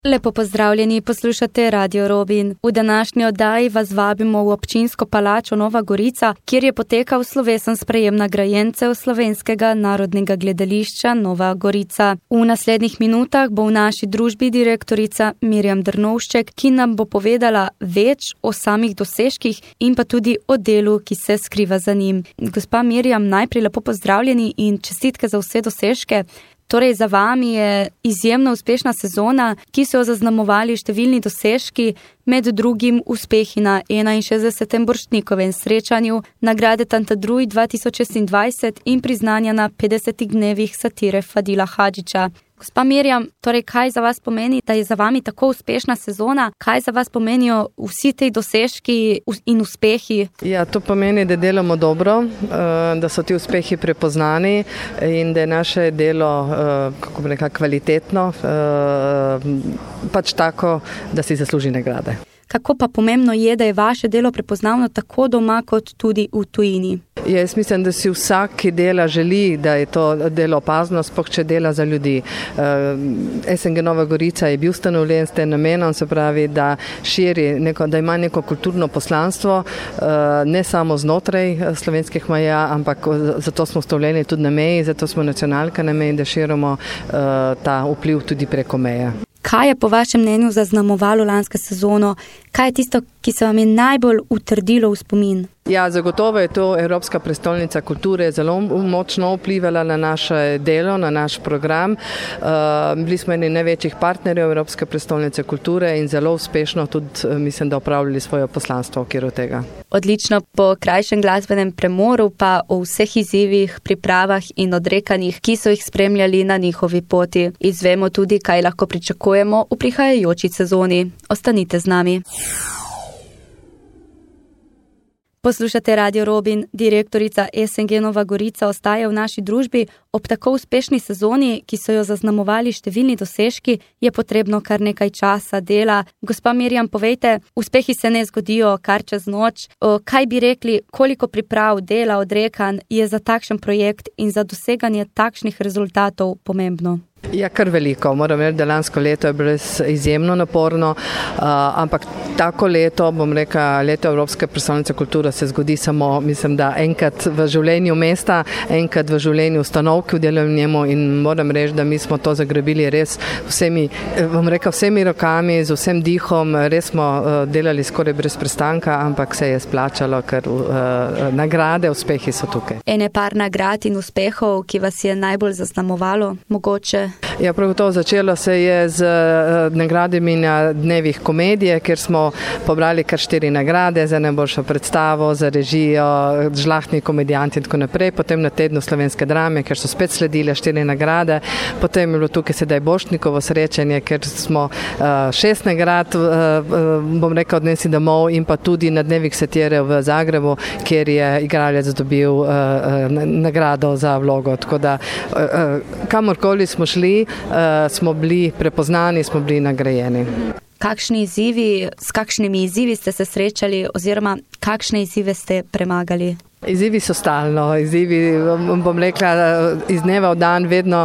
Lepo pozdravljeni, poslušate Radio Robin. V današnji oddaji vas vabimo v občinsko palačo Nova Gorica, kjer je potekal slovesen sprejem nagrajencev Slovenskega narodnega gledališča Nova Gorica. V naslednjih minutah bo v naši družbi direktorica Mirjam Drnovšček, ki nam bo povedala več o samih dosežkih in pa tudi o delu, ki se skriva za njim. Gospa Mirjam, najprej lepo pozdravljeni in čestitke za vse dosežke. Torej, za vami je izjemno uspešna sezona, ki so jo zaznamovali številni dosežki, med drugim uspehi na 61. Borštnikovem srečanju, nagrade Tantadruj 2026 in priznanja na 50 dnevih satire Fadila Hadžića. Gospa Mirjam, torej kaj za vas pomeni, da je za vami tako uspešna sezona? Kaj za vas pomenijo vsi te dosežki in uspehi? Ja, to pomeni, da delamo dobro, da so ti uspehi prepoznani in da je naše delo kako bi rekla, kvalitetno, pač tako, da si zasluži nagrade. Kako pa pomembno je, da je vaše delo prepoznavno tako doma kot tudi v tujini? Jaz mislim, da si vsak, ki dela, želi, da je to delo opazno, sploh če dela za ljudi. SNG Nova Gorica je bil ustanovljen s tem namenom, se pravi, da širi, da ima neko kulturno poslanstvo, ne samo znotraj slovenskih meja, ampak zato smo ustanovljeni tudi na meji, zato smo nacionalka na meji, da širimo ta vpliv tudi preko meje. Kaj je po vašem mnenju zaznamovalo lansko sezono? Kaj je tisto, ki se vam je najbolj utrdilo v spomin? Ja, zagotovo je to Evropska prestolnica kulture zelo močno vplivala na naše delo, na naš program. Bili smo eni največjih partnerjev Evropske prestolnice kulture in zelo uspešno tudi, mislim, da opravljali svoje poslanstvo v okviru tega. Odlično, po krajšem glasbenem premoru pa o vseh izzivih, pripravah in odrekanjih, ki so jih spremljali na njihovi poti. Izvemo tudi, kaj lahko pričakujemo v prihajajoči sezoni. Ostanite z nami. Poslušate Radio Robin, direktorica SNG Nova Gorica ostaja v naši družbi. Ob tako uspešni sezoni, ki so jo zaznamovali številni dosežki, je potrebno kar nekaj časa, dela. Gospa Mirjam, povejte, uspehi se ne zgodijo kar čez noč. Kaj bi rekli, koliko priprav, dela, odrekanj je za takšen projekt in za doseganje takšnih rezultatov pomembno? Ja, kar veliko. Moram reči, da lansko leto je bilo izjemno naporno, ampak tako leto, bom rekla, leto Evropske prestolnice kulture se zgodi samo, mislim, da enkrat v življenju mesta, enkrat v življenju ustanov, ki delajo v njemu, in moram reči, da mi smo to zagrabili res vsemi, bom rekla, vsemi rokami, z vsem dihom, res smo delali skoraj brez prestanka, ampak se je splačalo, ker nagrade, uspehi so tukaj. Ene par nagrad in uspehov, ki vas je najbolj zaznamovalo, mogoče? Ja, prav to začelo se je z nagradami na dnevih komedije, kjer smo pobrali kar 4 nagrade za najboljšo predstavo, za režijo, žlahtni komedijanti in tako naprej. Potem na tednu slovenske drame, kjer so spet sledile 4 nagrade. Potem je bilo tukaj sedaj Borštnikovo srečanje, kjer smo 6 nagrad, bom rekel, odnesli domov, in pa tudi na dnevih satire v Zagrebu, kjer je igralec dobil nagrado za vlogo. Tako da kamorkoli smo šli, smo bili prepoznani, smo bili nagrajeni. Kakšni izzivi, s kakšnimi izzivi ste se srečali oziroma kakšne izzive ste premagali? Izzivi so stalno, bom rekla, iz dneva v dan vedno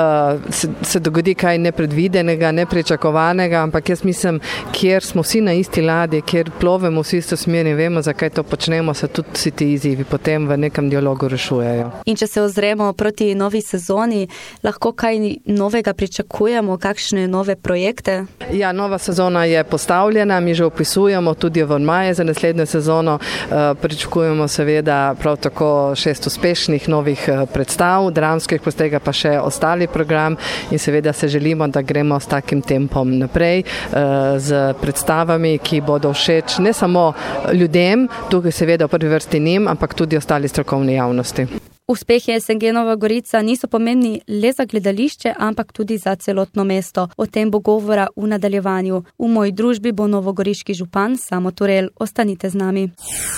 se dogodi kaj nepredvidenega, nepričakovanega, ampak jaz mislim, kjer smo vsi na isti ladji, kjer plovemo vsi isto smer in vemo, zakaj to počnemo, se tudi vsi ti izzivi potem v nekem dialogu rešujejo. In če se ozremo proti novi sezoni, lahko kaj novega pričakujemo, kakšne nove projekte? Ja, nova sezona je postavljena, mi že opisujemo tudi v maje za naslednjo sezono, pričakujemo seveda prav tako 6 uspešnih novih predstav, dramskih, potem tega pa še ostali program, in seveda se želimo, da gremo s takim tempom naprej, z predstavami, ki bodo všeč ne samo ljudem, tukaj seveda v prvi vrsti njim, ampak tudi ostali strokovni javnosti. Uspehi SNG Nova Gorica niso pomembni le za gledališče, ampak tudi za celotno mesto. O tem bo govora v nadaljevanju. V moji družbi bo novogoriški župan Samo Turel. Ostanite z nami.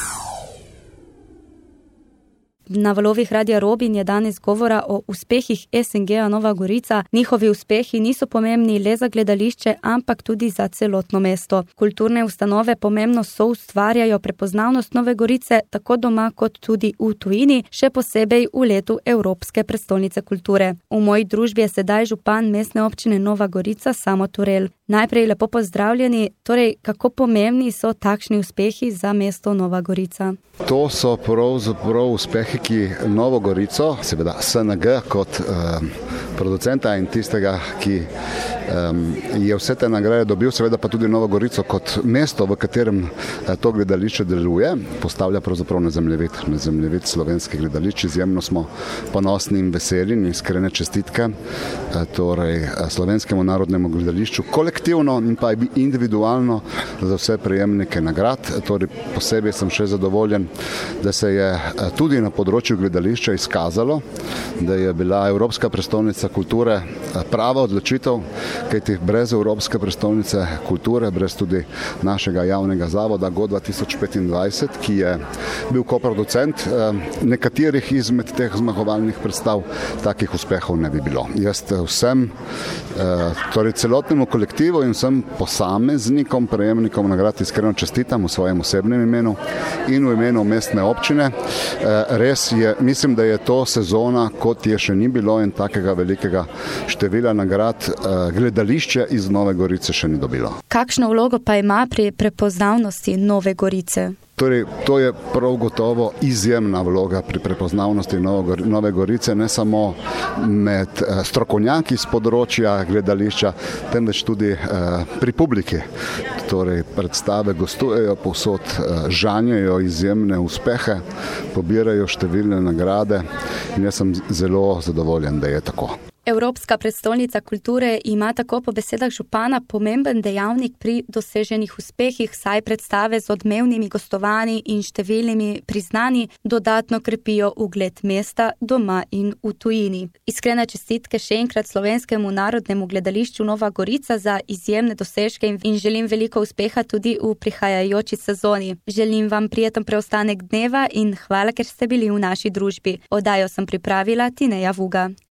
Na valovih Radia Robin je danes govora o uspehih SNG-a Nova Gorica. Njihovi uspehi niso pomembni le za gledališče, ampak tudi za celotno mesto. Kulturne ustanove pomembno soustvarjajo prepoznavnost Nove Gorice, tako doma kot tudi v tujini, še posebej v letu Evropske prestolnice kulture. V moji družbi je sedaj župan mestne občine Nova Gorica Samo Turel. Najprej lepo pozdravljeni, torej kako pomembni so takšni uspehi za mesto Nova Gorica? To so pravzaprav uspehi, ki Novo Gorico, seveda SNG kot producenta in tistega, ki je vse te nagrade dobil, seveda pa tudi Novo Gorico kot mesto, v katerem to gledališče deluje, postavlja pravzaprav na zemljevid slovenskih gledališč. Izjemno smo ponosni in veseli in iskrene čestitke torej Slovenskemu narodnemu gledališču kolektivno in pa individualno za vse prejemnike nagrad. Torej posebej sem še zadovoljen, da se je tudi na področju gledališča izkazalo, da je bila Evropska prestolnica kulture prava odločitev, kajti brez Evropske prestolnice kulture, brez tudi našega javnega zavoda GO 2025, ki je bil koproducent nekaterih izmed teh zmagovalnih predstav, takih uspehov ne bi bilo. Jaz vsem, torej celotnemu kolektivu in vsem posameznikom, prejemnikom nagrad iskreno čestitam v svojem osebnem imenu in v imenu mestne občine. Res je, mislim, da je to sezona, kot je še ni bilo in takega velikega števila nagrad gledališče iz Nove Gorice še ni dobilo. Kakšno vlogo pa ima pri prepoznavnosti Nove Gorice? Torej, to je prav gotovo izjemna vloga pri prepoznavnosti Nove Gorice, ne samo med strokovnjaki z področja gledališča, temveč tudi pri publiki. Torej, predstave gostujejo povsod, žanjejo izjemne uspehe, pobirajo številne nagrade in jaz sem zelo zadovoljen, da je tako. Evropska prestolnica kulture ima tako po besedah župana pomemben dejavnik pri doseženih uspehih, saj predstave z odmevnimi gostovanji in številnimi priznanji dodatno krepijo ugled mesta doma in v tujini. Iskrene čestitke še enkrat Slovenskemu narodnemu gledališču Nova Gorica za izjemne dosežke in želim veliko uspeha tudi v prihajajoči sezoni. Želim vam prijeten preostanek dneva in hvala, ker ste bili v naši družbi. Oddajo sem pripravila Tineja Vuga.